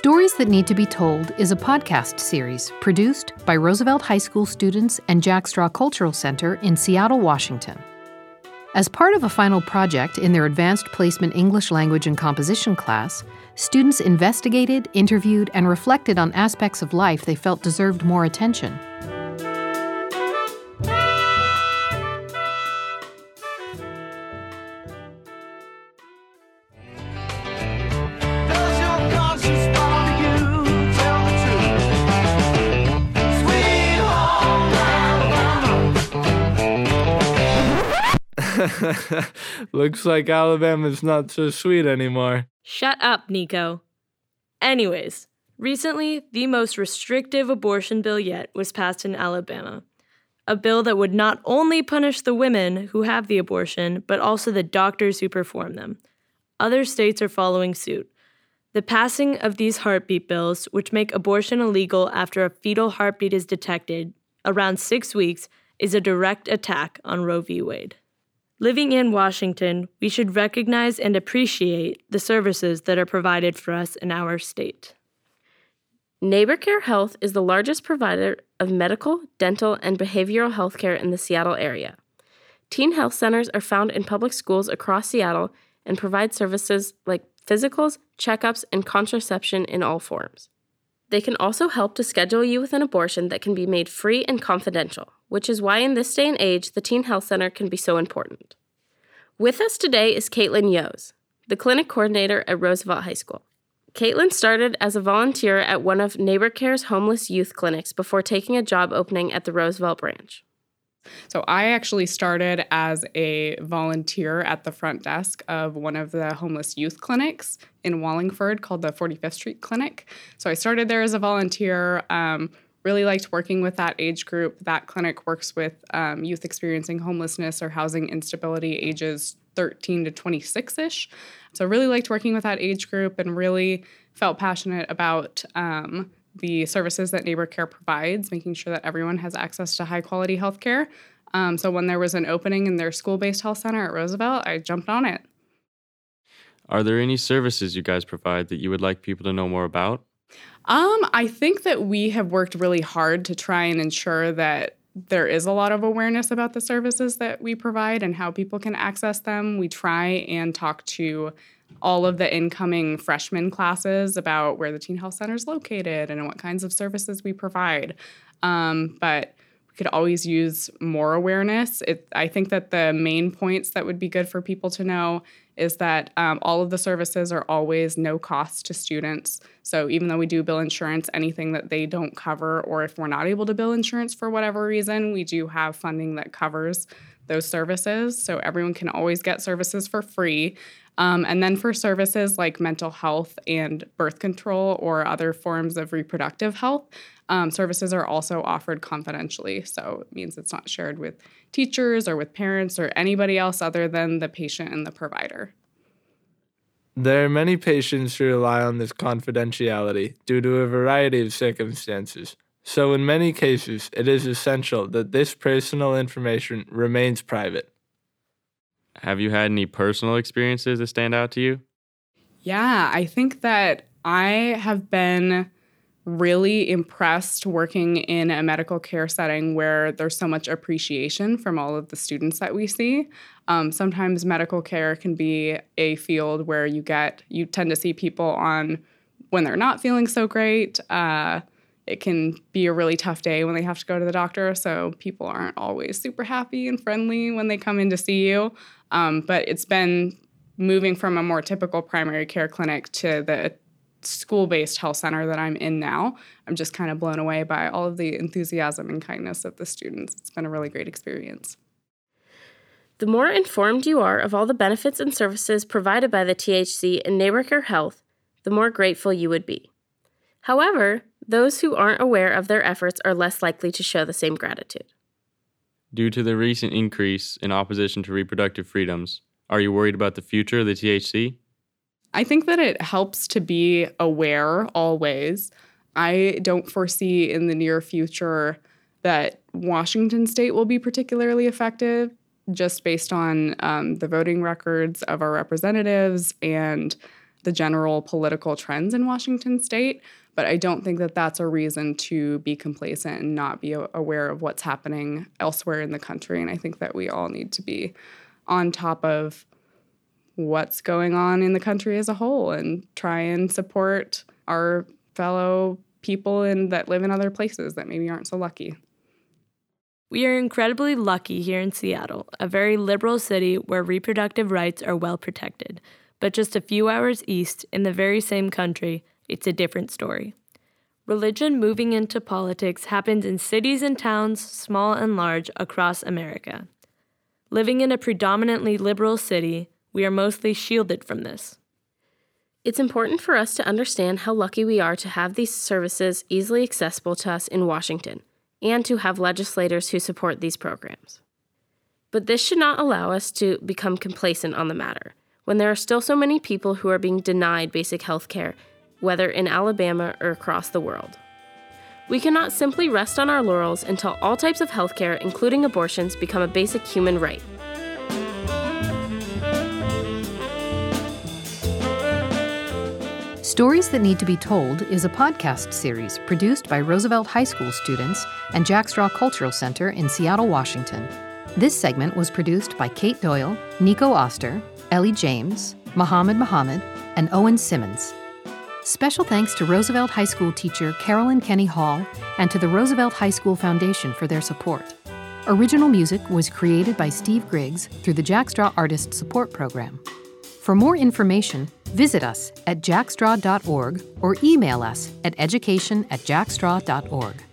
Stories That Need to Be Told is a podcast series produced by Roosevelt High School students and Jack Straw Cultural Center in Seattle, Washington. As part of a final project in their Advanced Placement English Language and Composition class, students investigated, interviewed, and reflected on aspects of life they felt deserved more attention. Looks like Alabama's not so sweet anymore. Shut up, Nico. Anyways, recently, the most restrictive abortion bill yet was passed in Alabama. A bill that would not only punish the women who have the abortion, but also the doctors who perform them. Other states are following suit. The passing of these heartbeat bills, which make abortion illegal after a fetal heartbeat is detected around 6 weeks, is a direct attack on Roe v. Wade. Living in Washington, we should recognize and appreciate the services that are provided for us in our state. NeighborCare Health is the largest provider of medical, dental, and behavioral health care in the Seattle area. Teen health centers are found in public schools across Seattle and provide services like physicals, checkups, and contraception in all forms. They can also help to schedule you with an abortion that can be made free and confidential, which is why in this day and age, the Teen Health Center can be so important. With us today is Caitlin Yos, the clinic coordinator at Roosevelt High School. Caitlin started as a volunteer at one of NeighborCare's homeless youth clinics before taking a job opening at the Roosevelt branch. So I actually started as a volunteer at the front desk of one of the homeless youth clinics in Wallingford called the 45th Street Clinic. So I started there as a volunteer, really liked working with that age group. That clinic works with youth experiencing homelessness or housing instability ages 13 to 26-ish. So really liked working with that age group and really felt passionate about the services that NeighborCare provides, making sure that everyone has access to high-quality health care. So when there was an opening in their school-based health center at Roosevelt, I jumped on it. Are there any services you guys provide that you would like people to know more about? I think that we have worked really hard to try and ensure that there is a lot of awareness about the services that we provide and how people can access them. We try and talk to all of the incoming freshman classes about where the Teen Health Center is located and what kinds of services we provide. But we could always use more awareness. I think that the main points that would be good for people to know is that all of the services are always no cost to students. So even though we do bill insurance, anything that they don't cover, or if we're not able to bill insurance for whatever reason, we do have funding that covers those services. So everyone can always get services for free. And then for services like mental health and birth control or other forms of reproductive health, services are also offered confidentially. So it means it's not shared with teachers or with parents or anybody else other than the patient and the provider. There are many patients who rely on this confidentiality due to a variety of circumstances. So in many cases, it is essential that this personal information remains private. Have you had any personal experiences that stand out to you? Yeah, I think that I have been really impressed working in a medical care setting where there's so much appreciation from all of the students that we see. Sometimes medical care can be a field where you tend to see people on when they're not feeling so great. It can be a really tough day when they have to go to the doctor, so people aren't always super happy and friendly when they come in to see you. But it's been moving from a more typical primary care clinic to the school-based health center that I'm in now. I'm just kind of blown away by all of the enthusiasm and kindness of the students. It's been a really great experience. The more informed you are of all the benefits and services provided by the THC and NeighborCare Health, the more grateful you would be. However, those who aren't aware of their efforts are less likely to show the same gratitude. Due to the recent increase in opposition to reproductive freedoms, are you worried about the future of the THC? I think that it helps to be aware always. I don't foresee in the near future that Washington State will be particularly effective, just based on the voting records of our representatives and the general political trends in Washington state. But I don't think that that's a reason to be complacent and not be aware of what's happening elsewhere in the country. And I think that we all need to be on top of what's going on in the country as a whole and try and support our fellow people that live in other places that maybe aren't so lucky. We are incredibly lucky here in Seattle, a very liberal city where reproductive rights are well protected. But just a few hours east, in the very same country, it's a different story. Religion moving into politics happens in cities and towns, small and large, across America. Living in a predominantly liberal city, we are mostly shielded from this. It's important for us to understand how lucky we are to have these services easily accessible to us in Washington, and to have legislators who support these programs. But this should not allow us to become complacent on the matter, when there are still so many people who are being denied basic health care, whether in Alabama or across the world. We cannot simply rest on our laurels until all types of health care, including abortions, become a basic human right. Stories That Need to Be Told is a podcast series produced by Roosevelt High School students and Jack Straw Cultural Center in Seattle, Washington. This segment was produced by Kate Doyle, Nico Oster, Ellie James, Muhammad, and Owen Simmons. Special thanks to Roosevelt High School teacher Carolyn Kenny Hall and to the Roosevelt High School Foundation for their support. Original music was created by Steve Griggs through the Jack Straw Artist Support Program. For more information, visit us at jackstraw.org or email us at education@jackstraw.org.